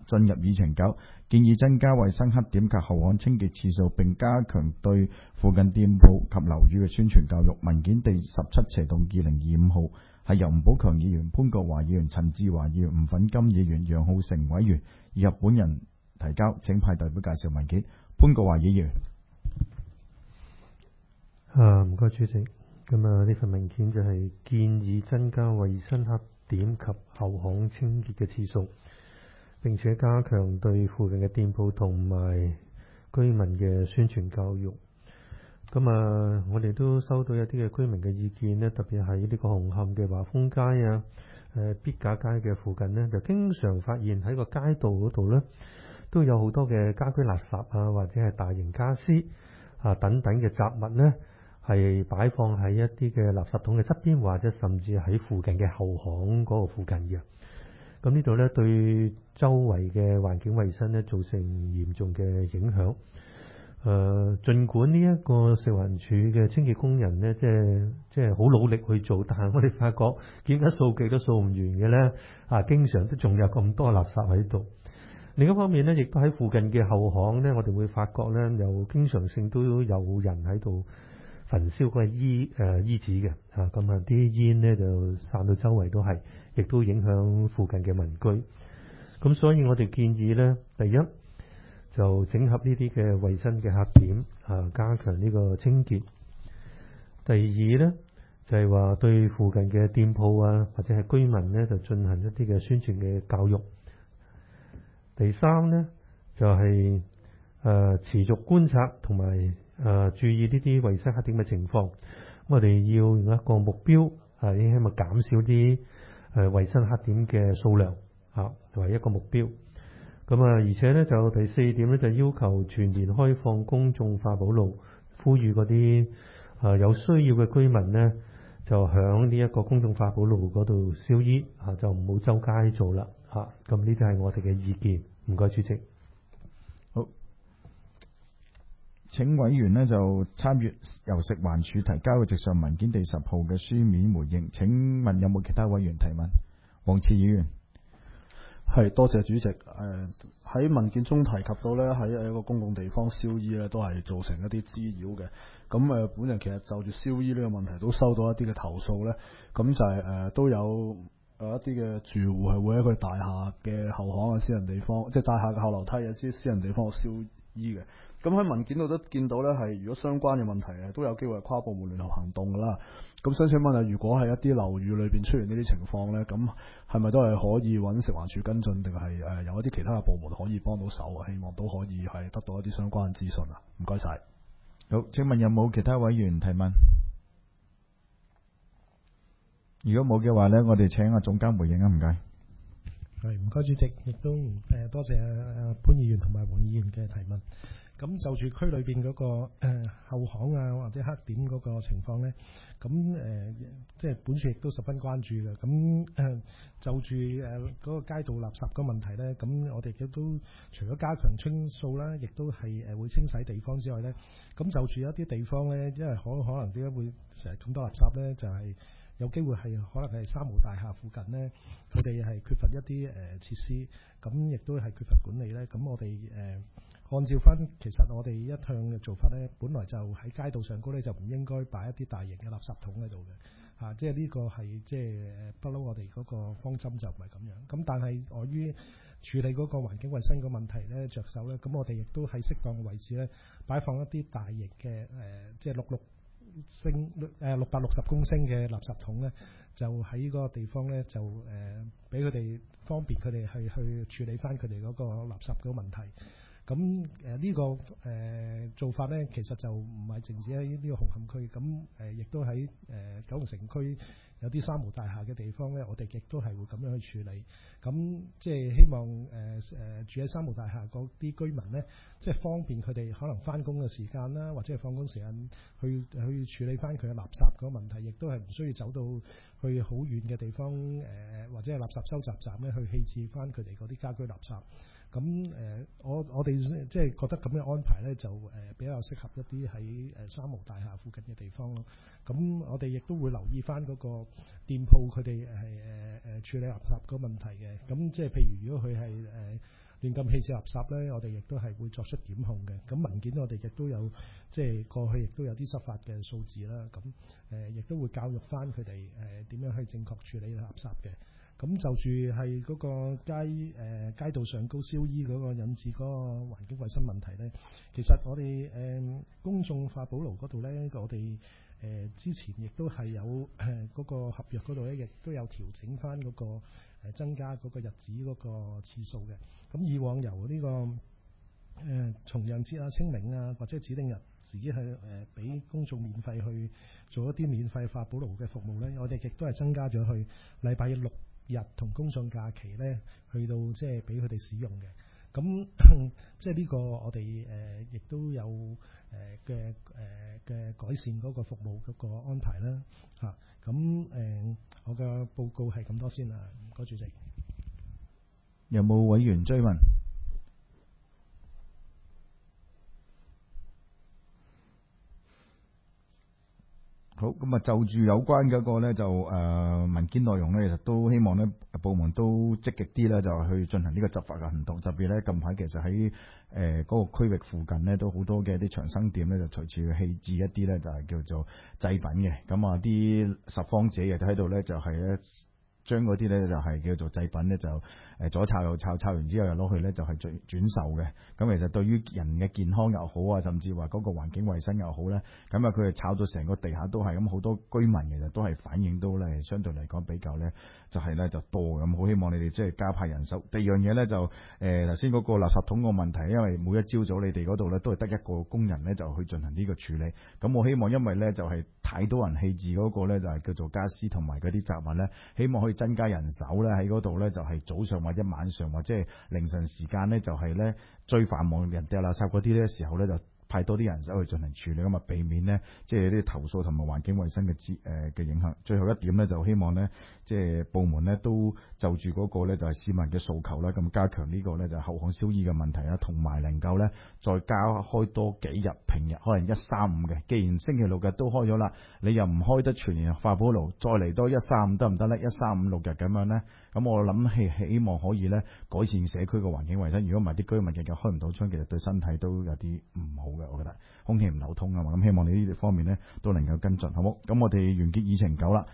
進入議程9，建議增加衛生黑點及後巷清潔次數，並加強對附近店鋪及樓宇嘅宣傳教育。文件第17/2025號係由吳寶強議員、潘國華議員、陳志華議員、吳粉金議員、楊浩成委員以及本人提交，請派代表介紹文件。潘國華議員。 唔該主席。咁呢份文件就係建議增加衛生黑點及後巷清潔嘅次數，並且加強對附近嘅店鋪同埋居民嘅宣傳教育。我哋都收到一啲嘅居民嘅意見呢，特別喺呢個紅磡嘅華豐街啊、必架街嘅附近呢，就經常發現喺個街道嗰度呢，都有好多嘅家居垃圾啊，或者係大型家私啊等等嘅雜物呢，係擺放喺一啲嘅垃圾桶嘅側邊，或者甚至喺附近嘅後巷嗰個附近嘅。咁呢度呢，對周圍嘅環境衛生呢造成嚴重嘅影響。儘管呢一個食環署嘅清潔工人呢，即係好努力去做，但係我哋發覺見緊數據都數唔完嘅呢，經常都仲有咁多垃圾喺度。另一方面呢，亦都喺附近嘅後巷呢，我哋會發覺呢，有經常性都有人喺度焚燒嗰個衣紙嘅，咁啲煙呢就散到周圍都係，亦都影響附近嘅民居。咁所以我哋建議呢，第一就整合呢啲嘅衛生嘅黑點，加強呢個清潔。第二呢，就係話對附近嘅店鋪啊或者係居民呢，就進行一啲嘅宣傳嘅教育。第三呢，就係持續觀察同埋注意呢啲衛生黑點嘅情況。我哋要用一個目標，希望減少啲衛生黑點嘅數量，為一個目標。而且呢，就第4點呢，就要求全面開放公眾化寶路，呼籲嗰啲有需要嘅居民呢，就響呢一個公眾化寶路嗰度燒衣，就唔好周街做啦。咁呢啲係我哋嘅意見。唔該主席。 好，請委員呢就參閱由食環署提交嘅直上文件第10號嘅書面回應。請問有冇其他委員提問？黃次議員。 係，多謝主席。喺文件中提及到咧，喺一個公共地方燒衣咧，都係造成一啲滋擾嘅。咁本人其實就住燒衣呢個問題都收到一啲嘅投訴咧。咁就係都有一啲嘅住戶係會喺佢大廈嘅後巷啊、私人地方，即係大廈嘅後樓梯啊、私人地方度燒衣嘅。咁喺文件度都見到咧，係如果相關嘅問題都有機會係跨部門聯合行動噶啦。咁想請問下，如果係一啲樓宇裏邊出現呢啲情況咧，咁係咪都係可以揾食環署跟進，定係有一啲其他嘅部門可以幫到手啊？希望都可以係得到一啲相關嘅資訊啊！唔該晒。 好，請問有冇其他委員提問？如果冇嘅話呢，我哋請阿總監回應啊！唔該。 係，唔該主席，亦都多謝潘議員同埋黃議員嘅提問。咁就住區裏邊嗰個後巷啊或者黑點嗰個情況呢，咁即係本署亦都十分關注嘅。咁就住嗰個街道垃圾嗰個問題呢，咁我哋亦都除咗加強清掃啦，亦都係會清洗地方之外呢，咁就住一啲地方呢，因為可能點解會成日咁多垃圾呢？就係有機會係可能係三無大廈附近呢，佢哋係缺乏一啲設施，咁亦都係缺乏管理呢。咁我哋按照翻，其實我哋一向嘅做法呢，本來就喺街道上高呢，就唔應該擺一啲大型嘅垃圾桶喺度嘅，即係呢個係即係不嬲我哋嗰個方針就唔係咁樣。咁但係礙於處理嗰個環境衛生嘅問題呢，着手呢，咁我哋亦都喺適當嘅位置呢，擺放一啲大型嘅即係660公升嘅垃圾桶呢，就喺嗰個地方呢，就俾佢哋方便佢哋去處理翻佢哋嗰個垃圾嗰個問題。咁呢個做法呢，其實就唔係淨止喺呢個紅磡區，咁亦都喺九龍城區有啲三無大廈嘅地方呢，我哋亦都係會咁樣去處理。咁即係希望住喺三無大廈嗰啲居民呢，即係方便佢哋可能翻工嘅時間啦，或者係放工時間去處理翻佢嘅垃圾嗰個問題，亦都係唔需要走到去好遠嘅地方或者係垃圾收集站呢，去棄置翻佢哋嗰啲家居垃圾。咁我哋即係覺得咁嘅安排呢，就比較適合一啲喺三無大廈附近嘅地方咯。咁我哋亦都會留意翻嗰個店鋪佢哋係處理垃圾嗰個問題嘅。咁即係譬如如果佢係亂撳棄置垃圾咧，我哋亦都係會作出檢控嘅。咁文件我哋亦都有即係過去亦都有啲執法嘅數字啦。咁亦都會教育翻佢哋點樣去正確處理垃圾嘅。咁就住係嗰個街道上高燒衣嗰個引致嗰個環境衞生問題咧，其實我哋公眾化保爐嗰度咧，我哋之前亦都係有嗰個合約嗰度咧，亦都有調整翻嗰個增加嗰個日子嗰個次數嘅。咁以往由呢個重陽節啊、清明啊或者指定日自己去俾公眾免費去做一啲免費化保爐嘅服務咧，我哋亦都係增加咗去禮拜六日同公眾假期咧，去到即係俾佢哋使用嘅。咁即係呢個我哋亦都有嘅改善嗰個服務嗰個安排啦嚇。咁我嘅報告係咁多先啦，唔該主席。 有冇委員追問？好，咁啊就住有關嗰個咧就文件內容咧，其實都希望咧部門都積極啲咧，就去進行呢個執法嘅行動。特別咧近排其實喺嗰個區域附近咧，都好多嘅啲長生店咧，就隨住棄置一啲咧就係叫做製品嘅。咁啊啲拾荒者亦都喺度咧，就係咧將嗰啲咧就係叫做製品咧就左抄右抄，抄完之後又攞去咧就係轉售嘅。咁其實對於人嘅健康又好啊，甚至話嗰個環境衛生又好咧，咁啊佢哋炒到成個地下都係咁，好多居民其實都係反映到咧，相對嚟講比較咧就係咧就多咁。好希望你哋即係加派人手。第二樣嘢咧就頭先嗰個垃圾桶個問題，因為每一朝早你哋嗰度咧都係得一個工人咧就去進行呢個處理。咁我希望因為咧就係太多人棄置嗰個咧就係叫做家私同埋嗰啲雜物咧，希望可以增加人手咧喺嗰度咧就係早上或者晚上或者係凌晨時間咧就係咧最繁忙人掉垃圾嗰啲咧時候咧就派多啲人手去進行處理，咁啊避免呢即係啲投訴同埋環境衛生嘅影響。最後一點咧就希望呢即係部門呢都就住嗰個咧就係市民嘅訴求啦，咁加強呢個咧就係後巷燒衣嘅問題啦，同埋能夠咧再加開多幾日平日可能135嘅，既然星期六日都開咗啦，你又唔開得全年化保爐，再嚟多135得唔得咧？135、6日咁樣咧，咁我諗希望可以咧改善社區嘅環境衛生。如果唔係啲居民日日開唔到窗，其實對身體都有啲唔好嘅，我覺得空氣唔流通啊嘛。咁希望你呢方面咧都能夠跟進，好冇？咁我哋完結議程9啦。